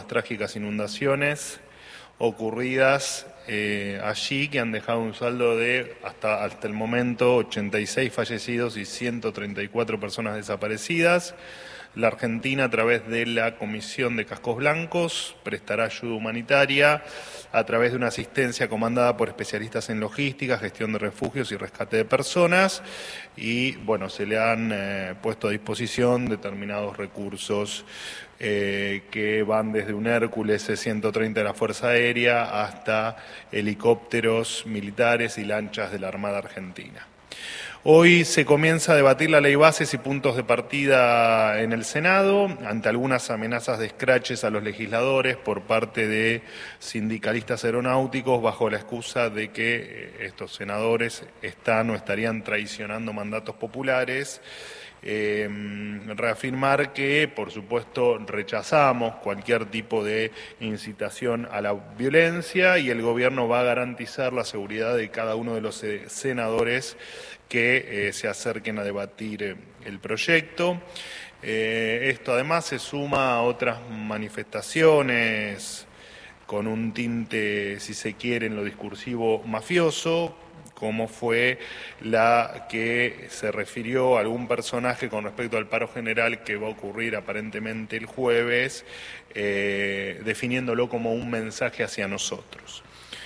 las trágicas inundaciones ocurridas allí, que han dejado un saldo de hasta el momento 86 fallecidos y 134 personas desaparecidas. La Argentina, a través de la Comisión de Cascos Blancos, prestará ayuda humanitaria a través de una asistencia comandada por especialistas en logística, gestión de refugios y rescate de personas. Y bueno, se le han puesto a disposición determinados recursos que van desde un Hércules C-130 de la Fuerza Aérea hasta helicópteros militares y lanchas de la Armada Argentina. Hoy se comienza a debatir la ley bases y puntos de partida en el Senado, ante algunas amenazas de escraches a los legisladores por parte de sindicalistas aeronáuticos, bajo la excusa de que estos senadores están o estarían traicionando mandatos populares. Reafirmar que, por supuesto, rechazamos cualquier tipo de incitación a la violencia y el gobierno va a garantizar la seguridad de cada uno de los senadores que se acerquen a debatir el proyecto. Esto además se suma a otras manifestaciones con un tinte, si se quiere, en lo discursivo mafioso, como fue la que se refirió a algún personaje con respecto al paro general que va a ocurrir aparentemente el jueves, definiéndolo como un mensaje hacia nosotros.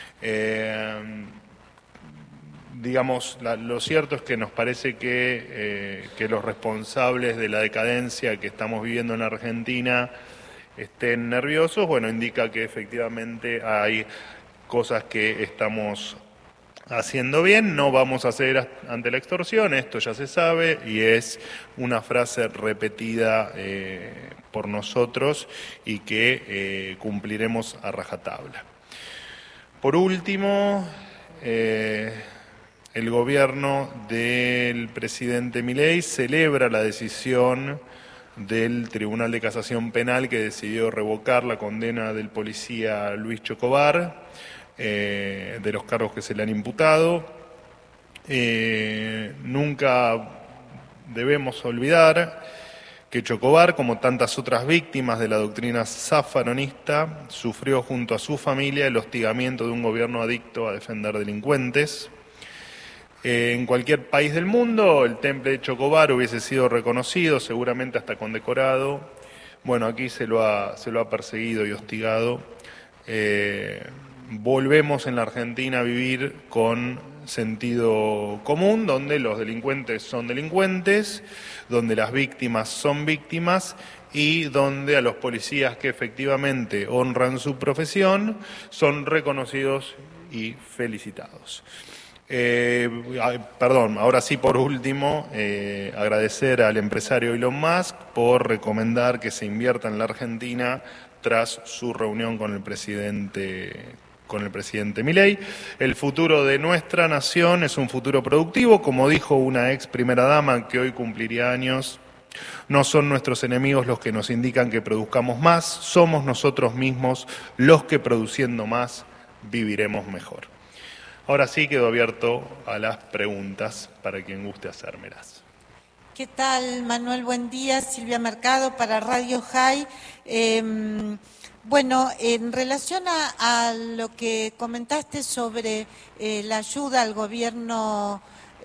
Digamos, lo cierto es que nos parece que los responsables de la decadencia que estamos viviendo en Argentina estén nerviosos. Bueno, indica que efectivamente hay cosas que estamos haciendo bien. No vamos a ceder ante la extorsión, esto ya se sabe, y es una frase repetida por nosotros y que cumpliremos a rajatabla. Por último, el gobierno del presidente Milei celebra la decisión del Tribunal de Casación Penal que decidió revocar la condena del policía Luis Chocobar, de los cargos que se le han imputado. Nunca debemos olvidar que Chocobar, como tantas otras víctimas de la doctrina zaffaronista, sufrió junto a su familia el hostigamiento de un gobierno adicto a defender delincuentes. En cualquier país del mundo el temple de Chocobar hubiese sido reconocido, seguramente hasta condecorado. Bueno, aquí se lo ha perseguido y hostigado. Volvemos en la Argentina a vivir con sentido común, donde los delincuentes son delincuentes, donde las víctimas son víctimas y donde a los policías que efectivamente honran su profesión son reconocidos y felicitados. Ahora sí, por último, agradecer al empresario Elon Musk por recomendar que se invierta en la Argentina tras su reunión con el presidente Milei. El futuro de nuestra nación es un futuro productivo, como dijo una ex primera dama que hoy cumpliría años. No son nuestros enemigos los que nos indican que produzcamos más, somos nosotros mismos los que produciendo más viviremos mejor. Ahora sí quedo abierto a las preguntas para quien guste hacérmelas. ¿Qué tal, Manuel? Buen día. Silvia Mercado para Radio High. Bueno, en relación a lo que comentaste sobre la ayuda al gobierno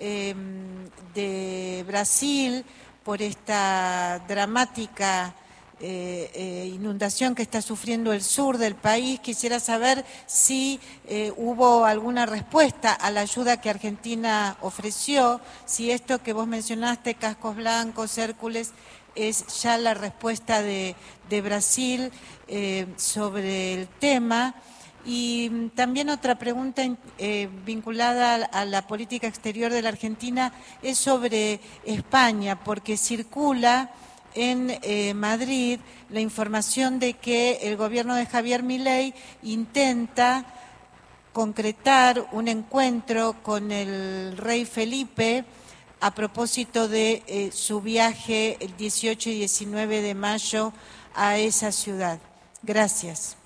de Brasil por esta dramática inundación que está sufriendo el sur del país, quisiera saber si hubo alguna respuesta a la ayuda que Argentina ofreció, si esto que vos mencionaste, Cascos Blancos, Hércules, es ya la respuesta de Brasil sobre el tema. Y también otra pregunta vinculada a la política exterior de la Argentina es sobre España, porque circula en Madrid la información de que el gobierno de Javier Milei intenta concretar un encuentro con el rey Felipe a propósito de su viaje el 18 y 19 de mayo a esa ciudad. Gracias.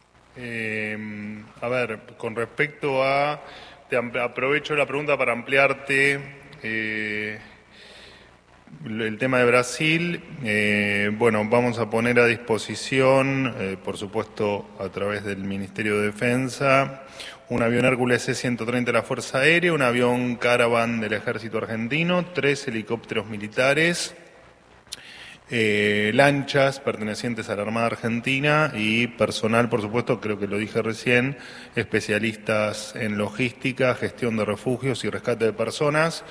A ver, con respecto aprovecho la pregunta para ampliarte El tema de Brasil, bueno, vamos a poner a disposición, por supuesto, a través del Ministerio de Defensa, un avión Hércules C-130 de la Fuerza Aérea, un avión Caravan del Ejército Argentino, 3 helicópteros militares, lanchas pertenecientes a la Armada Argentina y personal, por supuesto, creo que lo dije recién, especialistas en logística, gestión de refugios y rescate de personas.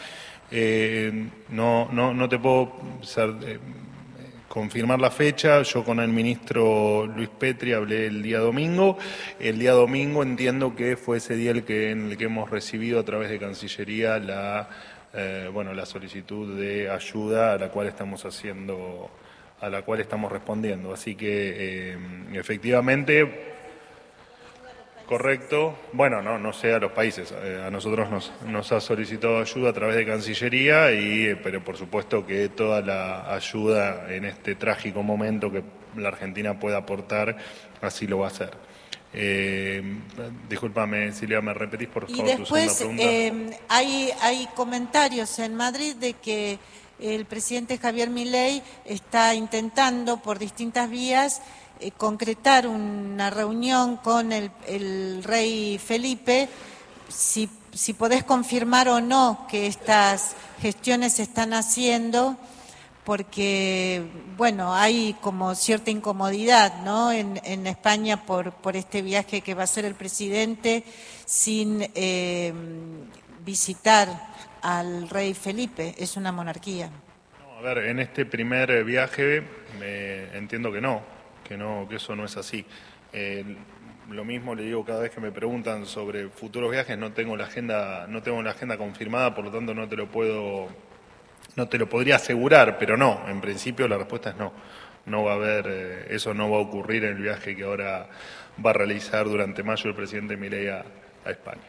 No te puedo confirmar la fecha. Yo con el ministro Luis Petri hablé el día domingo. El día domingo entiendo que fue ese día en el que hemos recibido a través de Cancillería la solicitud de ayuda a la cual estamos respondiendo. Así que efectivamente. Correcto. Bueno, no sé a los países. A nosotros nos ha solicitado ayuda a través de Cancillería, pero por supuesto que toda la ayuda en este trágico momento que la Argentina pueda aportar, así lo va a hacer. Discúlpame, Silvia, ¿me repetís por favor tu segunda pregunta? Y después hay comentarios en Madrid de que el presidente Javier Milei está intentando por distintas vías concretar una reunión con el rey Felipe. Si podés confirmar o no que estas gestiones se están haciendo, porque, bueno, hay como cierta incomodidad, ¿no?, en España por este viaje que va a hacer el presidente sin visitar al rey Felipe. Es una monarquía. No, a ver, en este primer viaje entiendo que eso no es así. Lo mismo le digo cada vez que me preguntan sobre futuros viajes, no tengo la agenda confirmada, por lo tanto no te lo podría asegurar, pero no, en principio la respuesta es no. No va a haber, eso no va a ocurrir en el viaje que ahora va a realizar durante mayo el presidente Milei a España.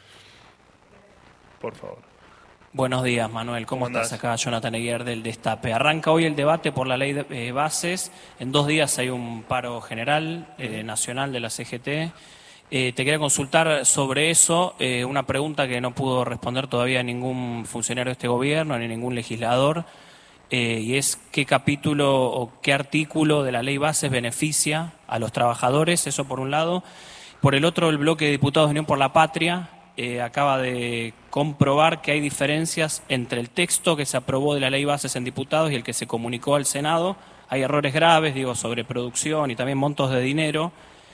Por favor. Buenos días, Manuel. ¿Cómo estás? Acá Jonathan Eguiar del Destape. Arranca hoy el debate por la ley de bases. En 2 días hay un paro general nacional de la CGT. Te quería consultar sobre eso, una pregunta que no pudo responder todavía ningún funcionario de este gobierno ni ningún legislador, y es qué capítulo o qué artículo de la ley bases beneficia a los trabajadores, eso por un lado. Por el otro, el bloque de diputados de Unión por la Patria acaba de comprobar que hay diferencias entre el texto que se aprobó de la ley bases en diputados y el que se comunicó al Senado. Hay errores graves, sobre producción y también montos de dinero.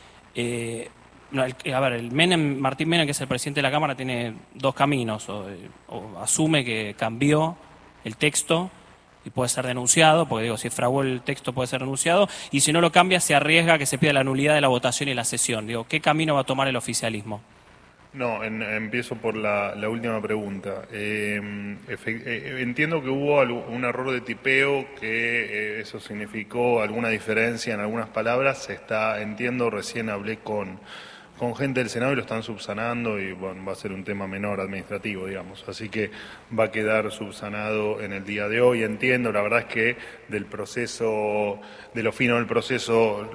Martín Menem, que es el presidente de la Cámara, tiene 2 caminos. O asume que cambió el texto y puede ser denunciado, porque si fraguó el texto puede ser denunciado, y si no lo cambia se arriesga a que se pida la nulidad de la votación y la sesión. ¿Qué camino va a tomar el oficialismo? No, empiezo por la última pregunta. Entiendo que hubo un error de tipeo, que eso significó alguna diferencia en algunas palabras. Entiendo, recién hablé con gente del Senado y lo están subsanando y bueno, va a ser un tema menor administrativo, digamos. Así que va a quedar subsanado en el día de hoy. Entiendo, la verdad es que de lo fino del proceso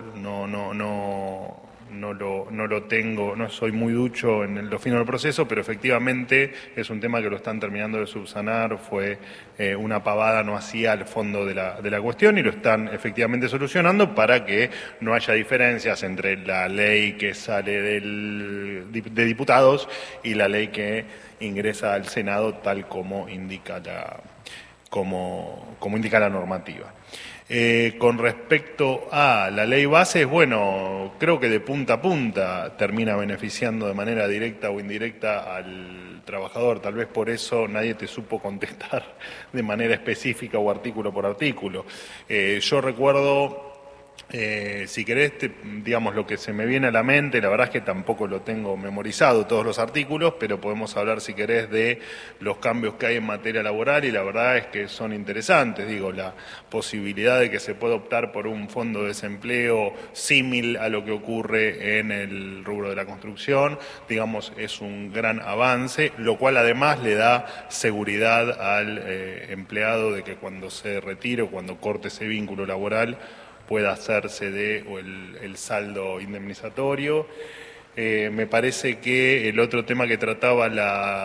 no lo tengo, no soy muy ducho en lo fino del proceso, pero efectivamente es un tema que lo están terminando de subsanar. Fue una pavada, no hacía al fondo de la cuestión, y lo están efectivamente solucionando para que no haya diferencias entre la ley que sale de diputados y la ley que ingresa al Senado, tal como indica la normativa. Con respecto a la ley bases, bueno, creo que de punta a punta termina beneficiando de manera directa o indirecta al trabajador. Tal vez por eso nadie te supo contestar de manera específica o artículo por artículo. Yo recuerdo, si querés, digamos, lo que se me viene a la mente, la verdad es que tampoco lo tengo memorizado todos los artículos, pero podemos hablar, si querés, de los cambios que hay en materia laboral, y la verdad es que son interesantes. La posibilidad de que se pueda optar por un fondo de desempleo símil a lo que ocurre en el rubro de la construcción, digamos, es un gran avance, lo cual además le da seguridad al empleado de que cuando se retire o cuando corte ese vínculo laboral pueda hacerse el saldo indemnizatorio. Me parece que el otro tema que trataba la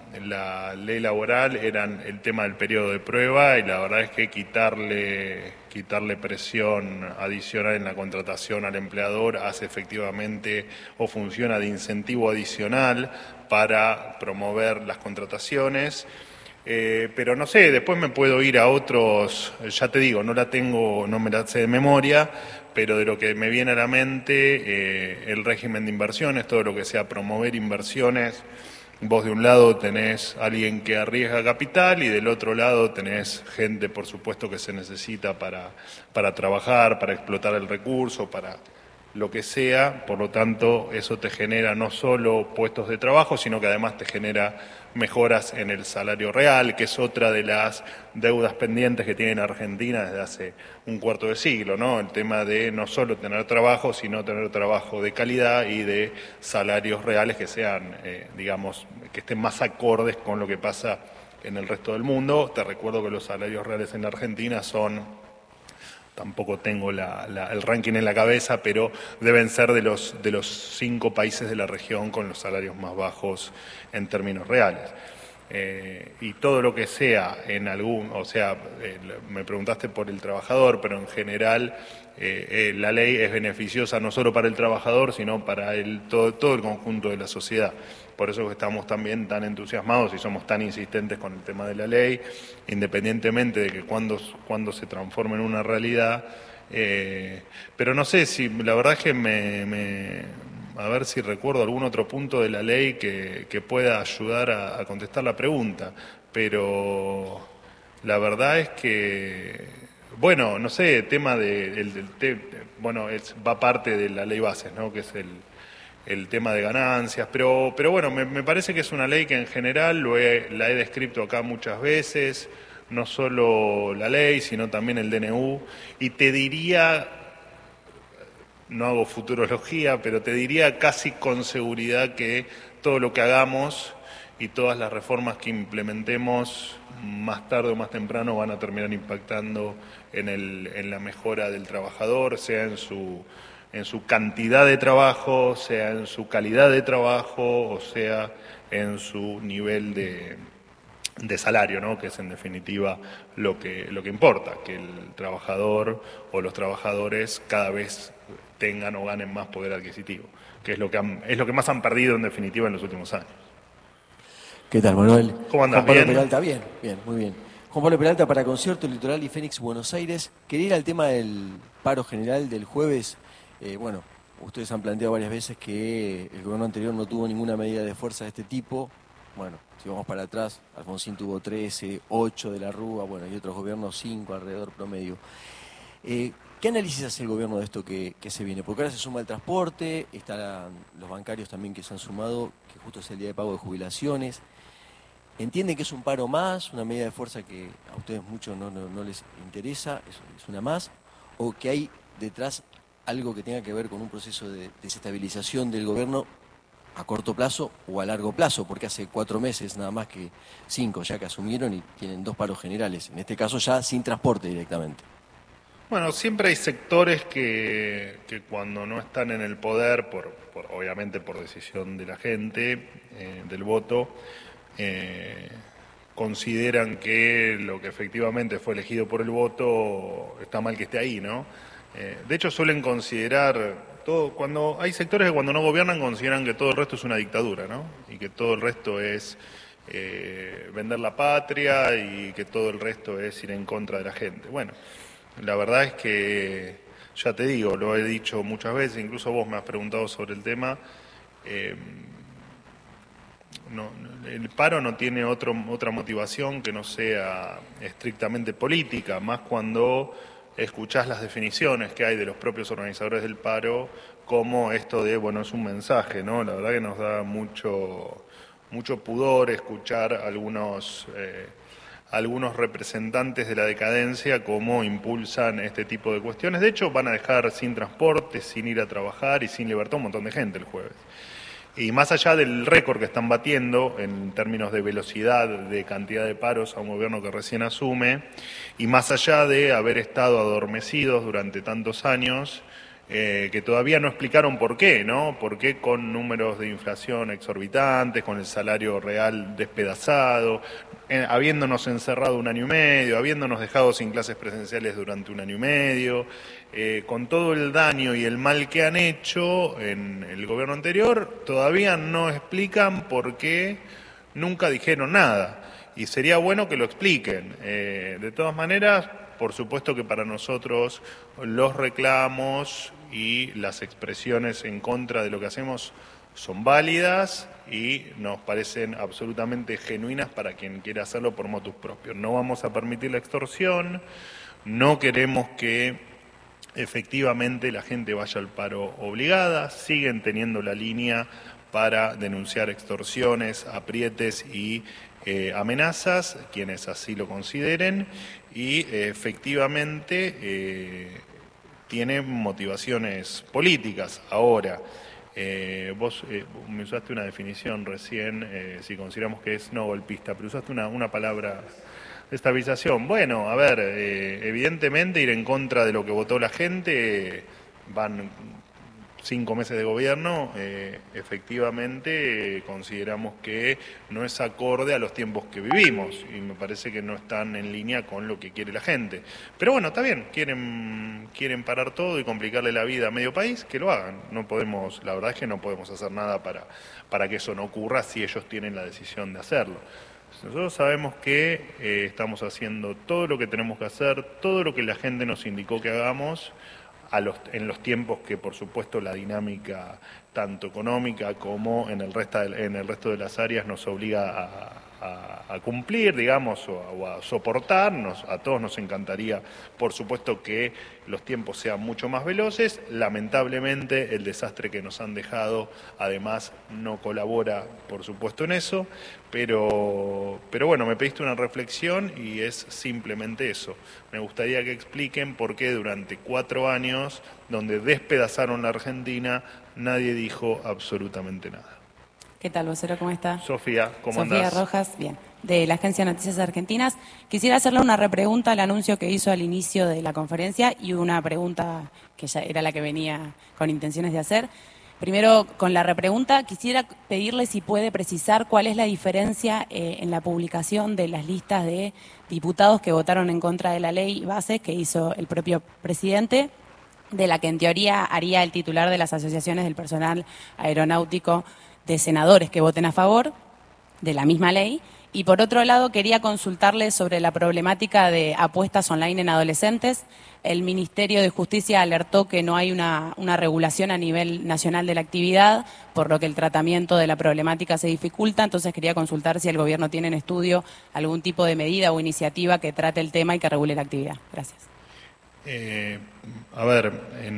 la ley laboral eran el tema del periodo de prueba, y la verdad es que quitarle presión adicional en la contratación al empleador hace efectivamente o funciona de incentivo adicional para promover las contrataciones. Pero no sé, después me puedo ir a otros, ya te digo, no me la sé de memoria, pero de lo que me viene a la mente, el régimen de inversiones, todo lo que sea promover inversiones. Vos de un lado tenés alguien que arriesga capital y del otro lado tenés gente, por supuesto, que se necesita para trabajar, para explotar el recurso, para lo que sea. Por lo tanto, eso te genera no solo puestos de trabajo, sino que además te genera mejoras en el salario real, que es otra de las deudas pendientes que tiene Argentina desde hace un cuarto de siglo, ¿no? El tema de no solo tener trabajo, sino tener trabajo de calidad y de salarios reales que sean, digamos, que estén más acordes con lo que pasa en el resto del mundo. Te recuerdo que los salarios reales en la Argentina tampoco tengo el ranking en la cabeza, pero deben ser de los 5 países de la región con los salarios más bajos en términos reales. Y todo lo que sea me preguntaste por el trabajador, pero en general la ley es beneficiosa no solo para el trabajador, sino para todo el conjunto de la sociedad. Por eso que estamos también tan entusiasmados y somos tan insistentes con el tema de la ley, independientemente de que cuando se transforme en una realidad. Pero no sé si, la verdad es que a ver si recuerdo algún otro punto de la ley que pueda ayudar a contestar la pregunta. Pero la verdad es que, bueno, no sé, tema va parte de la ley bases, ¿no? Que es el tema de ganancias, pero bueno, me parece que es una ley que en general la he descrito acá muchas veces, no solo la ley, sino también el DNU, y te diría, no hago futurología, pero te diría casi con seguridad que todo lo que hagamos y todas las reformas que implementemos más tarde o más temprano van a terminar impactando en la mejora del trabajador, sea en su cantidad de trabajo, sea en su calidad de trabajo, o sea en su nivel de salario, ¿no? Que es en definitiva lo que importa, que el trabajador o los trabajadores cada vez tengan o ganen más poder adquisitivo, que es lo que más han perdido en definitiva en los últimos años. ¿Qué tal, Manuel? ¿Cómo andás? Juan Pablo ¿Bien? Peralta, bien, muy bien. Juan Pablo Peralta para Concierto Litoral y Fénix Buenos Aires. Quería ir al tema del paro general del jueves. Bueno, ustedes han planteado varias veces que el gobierno anterior no tuvo ninguna medida de fuerza de este tipo. Bueno, si vamos para atrás, Alfonsín tuvo 13, 8 de la Rúa, bueno, y otros gobiernos 5 alrededor promedio. ¿Qué análisis hace el gobierno de esto que se viene? Porque ahora se suma el transporte, están los bancarios también que se han sumado, que justo es el día de pago de jubilaciones. ¿Entienden que es un paro más, una medida de fuerza que a ustedes mucho no les interesa, es una más? ¿O que hay detrás algo que tenga que ver con un proceso de desestabilización del gobierno a corto plazo o a largo plazo? Porque hace 4 meses, nada más que 5 ya que asumieron y tienen 2 paros generales, en este caso ya sin transporte directamente. Bueno, siempre hay sectores que cuando no están en el poder, obviamente por decisión de la gente, del voto, consideran que lo que efectivamente fue elegido por el voto está mal que esté ahí, ¿no? De hecho suelen considerar cuando hay sectores que cuando no gobiernan consideran que todo el resto es una dictadura, ¿no? Y que todo el resto es vender la patria y que todo el resto es ir en contra de la gente. Bueno, la verdad es que, ya te digo, lo he dicho muchas veces, incluso vos me has preguntado sobre el tema. El paro no tiene otra motivación que no sea estrictamente política, más cuando escuchás las definiciones que hay de los propios organizadores del paro, como esto de, bueno, es un mensaje, ¿no? La verdad que nos da mucho pudor escuchar algunos representantes de la decadencia cómo impulsan este tipo de cuestiones. De hecho, van a dejar sin transporte, sin ir a trabajar y sin libertad un montón de gente el jueves. Y más allá del récord que están batiendo en términos de velocidad, de cantidad de paros a un gobierno que recién asume, y más allá de haber estado adormecidos durante tantos años, que todavía no explicaron por qué, ¿no? Por qué con números de inflación exorbitantes, con el salario real despedazado, habiéndonos encerrado 1 año y medio, habiéndonos dejado sin clases presenciales durante 1 año y medio, con todo el daño y el mal que han hecho en el gobierno anterior, todavía no explican por qué nunca dijeron nada. Y sería bueno que lo expliquen. De todas maneras, por supuesto que para nosotros los reclamos y las expresiones en contra de lo que hacemos son válidas y nos parecen absolutamente genuinas para quien quiera hacerlo por motus propios. No vamos a permitir la extorsión, no queremos que efectivamente la gente vaya al paro obligada, siguen teniendo la línea para denunciar extorsiones, aprietes y amenazas, quienes así lo consideren, y efectivamente tiene motivaciones políticas. Ahora, vos me usaste una definición recién, si consideramos que es no golpista, pero usaste una palabra de estabilización. Bueno, a ver, evidentemente ir en contra de lo que votó la gente, van 5 meses de gobierno, efectivamente consideramos que no es acorde a los tiempos que vivimos y me parece que no están en línea con lo que quiere la gente. Pero bueno, está bien, quieren parar todo y complicarle la vida a medio país, que lo hagan. No podemos, la verdad es que no podemos hacer nada para que eso no ocurra si ellos tienen la decisión de hacerlo. Nosotros sabemos que estamos haciendo todo lo que tenemos que hacer, todo lo que la gente nos indicó que hagamos, en los tiempos que por supuesto la dinámica tanto económica como en el resto de las áreas nos obliga a cumplir, digamos, o a soportarnos. A todos nos encantaría, por supuesto, que los tiempos sean mucho más veloces. Lamentablemente el desastre que nos han dejado además no colabora, por supuesto, en eso, pero bueno, me pediste una reflexión y es simplemente eso. Me gustaría que expliquen por qué durante 4 años, donde despedazaron la Argentina, nadie dijo absolutamente nada. ¿Qué tal, vocero? ¿Cómo está? Sofía, ¿cómo andás? Sofía Rojas, bien, de la Agencia de Noticias Argentinas. Quisiera hacerle una repregunta al anuncio que hizo al inicio de la conferencia y una pregunta que ya era la que venía con intenciones de hacer. Primero, con la repregunta, quisiera pedirle si puede precisar cuál es la diferencia en la publicación de las listas de diputados que votaron en contra de la ley Bases que hizo el propio presidente, de la que en teoría haría el titular de las asociaciones del personal aeronáutico de senadores que voten a favor de la misma ley. Y por otro lado, quería consultarle sobre la problemática de apuestas online en adolescentes. El Ministerio de Justicia alertó que no hay una regulación a nivel nacional de la actividad, por lo que el tratamiento de la problemática se dificulta. Entonces quería consultar si el Gobierno tiene en estudio algún tipo de medida o iniciativa que trate el tema y que regule la actividad. Gracias. A ver,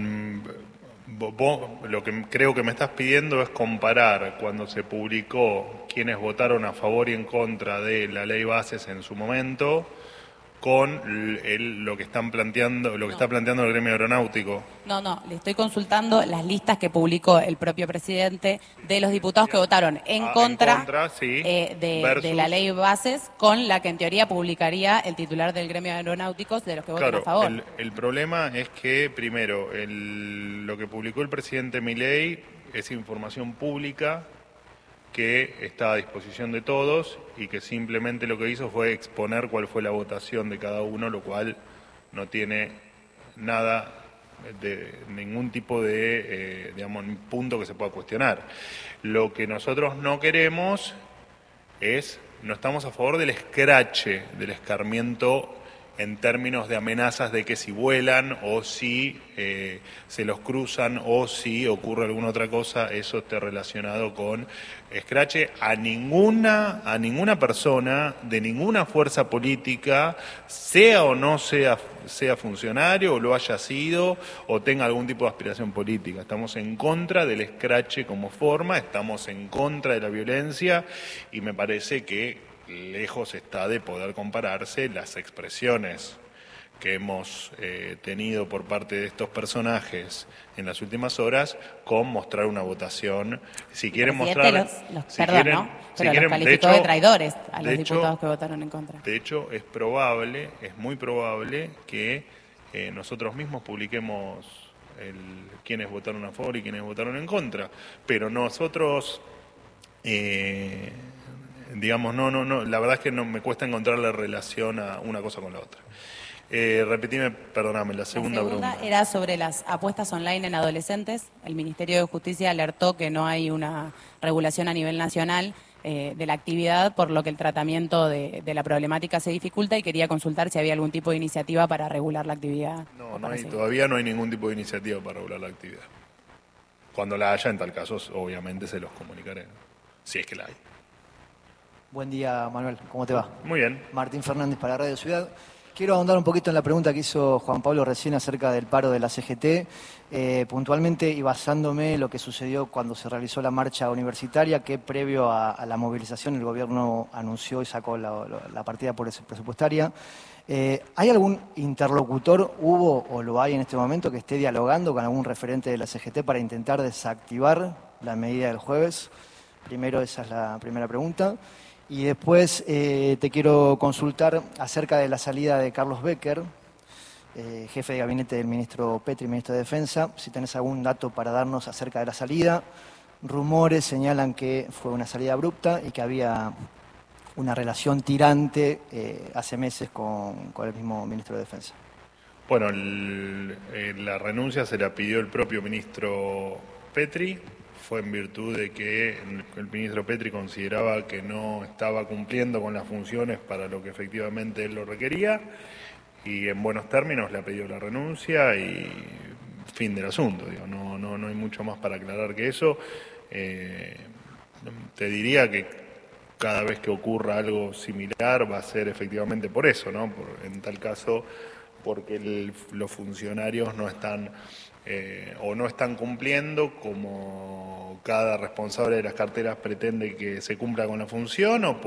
vos lo que creo que me estás pidiendo es comparar cuando se publicó quienes votaron a favor y en contra de la ley Bases en su momento con lo que están planteando, lo que está planteando el gremio aeronáutico. No, le estoy consultando las listas que publicó el propio presidente de los diputados que votaron en contra sí, de la ley Bases, con la que en teoría publicaría el titular del gremio aeronáutico de los que votan a favor. El problema es que, primero, lo que publicó el presidente Milei es información pública que está a disposición de todos y que simplemente lo que hizo fue exponer cuál fue la votación de cada uno, lo cual no tiene nada de ningún tipo de, punto que se pueda cuestionar. Lo que nosotros no queremos no estamos a favor del escrache, del escarmiento en términos de amenazas de que si vuelan o si se los cruzan o si ocurre alguna otra cosa, eso esté relacionado con escrache a ninguna persona de ninguna fuerza política, sea o no sea funcionario o lo haya sido o tenga algún tipo de aspiración política. Estamos en contra del escrache como forma, estamos en contra de la violencia y me parece que lejos está de poder compararse las expresiones que hemos tenido por parte de estos personajes en las últimas horas con mostrar una votación. Si quieren mostrar... Pero los calificó de traidores a los diputados que votaron en contra. De hecho, es muy probable que nosotros mismos publiquemos quiénes votaron a favor y quiénes votaron en contra. Pero nosotros, digamos, no, la verdad es que no me cuesta encontrar la relación a una cosa con la otra. Repetime, perdóname, la segunda pregunta. Era sobre las apuestas online en adolescentes. El Ministerio de Justicia alertó que no hay una regulación a nivel nacional de la actividad, por lo que el tratamiento de la problemática se dificulta, y quería consultar si había algún tipo de iniciativa para regular la actividad. Todavía no hay ningún tipo de iniciativa para regular la actividad. Cuando la haya, en tal caso, obviamente se los comunicaré, ¿no? Si es que la hay. Buen día, Manuel. ¿Cómo te va? Muy bien. Martín Fernández para Radio Ciudad. Quiero ahondar un poquito en la pregunta que hizo Juan Pablo recién acerca del paro de la CGT, puntualmente y basándome en lo que sucedió cuando se realizó la marcha universitaria, que previo a la movilización el gobierno anunció y sacó la partida presupuestaria. ¿Hay algún interlocutor, hubo o lo hay en este momento, que esté dialogando con algún referente de la CGT para intentar desactivar la medida del jueves? Primero, esa es la primera pregunta. Y después te quiero consultar acerca de la salida de Carlos Becker, jefe de gabinete del ministro Petri, ministro de Defensa. Si tenés algún dato para darnos acerca de la salida. Rumores señalan que fue una salida abrupta y que había una relación tirante hace meses con el mismo ministro de Defensa. Bueno, la renuncia se la pidió el propio ministro Petri. Fue en virtud de que el ministro Petri consideraba que no estaba cumpliendo con las funciones para lo que efectivamente él lo requería, y en buenos términos le ha pedido la renuncia y fin del asunto. Digo, no hay mucho más para aclarar que eso. Te diría que cada vez que ocurra algo similar va a ser efectivamente por eso, ¿no? En tal caso, porque los funcionarios no están o no están cumpliendo como cada responsable de las carteras pretende que se cumpla con la función, o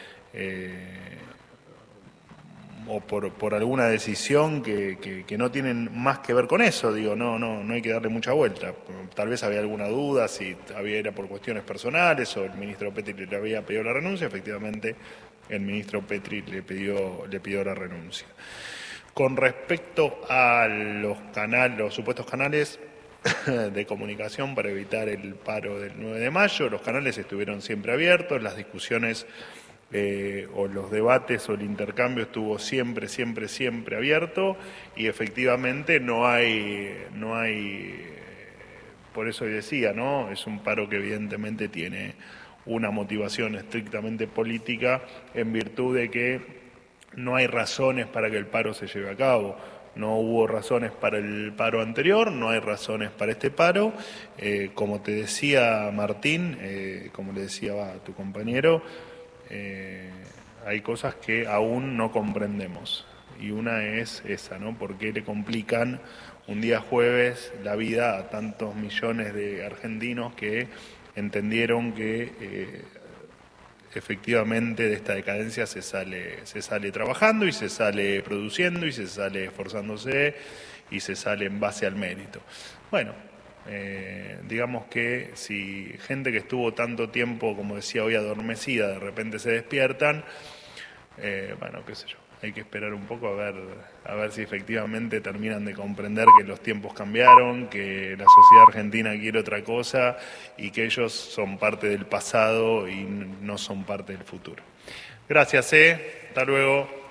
por alguna decisión que no tienen más que ver con eso. Digo, no hay que darle mucha vuelta. Tal vez había alguna duda si era por cuestiones personales o el ministro Petri le había pedido la renuncia. Efectivamente, el ministro Petri le pidió la renuncia. Con respecto a los supuestos canales de comunicación para evitar el paro del 9 de mayo, los canales estuvieron siempre abiertos, las discusiones o los debates o el intercambio estuvo siempre abierto, y efectivamente no hay, por eso decía, ¿no? Es un paro que evidentemente tiene una motivación estrictamente política, en virtud de que no hay razones para que el paro se lleve a cabo. No hubo razones para el paro anterior, no hay razones para este paro. Como te decía Martín, como le decía a tu compañero, hay cosas que aún no comprendemos. Y una es esa, ¿no? ¿Por qué le complican un día jueves la vida a tantos millones de argentinos que entendieron que efectivamente de esta decadencia se sale trabajando y se sale produciendo y se sale esforzándose y se sale en base al mérito? Bueno, digamos que si gente que estuvo tanto tiempo, como decía hoy, adormecida, de repente se despiertan, bueno, qué sé yo, hay que esperar un poco a ver si efectivamente terminan de comprender que los tiempos cambiaron, que la sociedad argentina quiere otra cosa y que ellos son parte del pasado y no son parte del futuro. Gracias, hasta luego.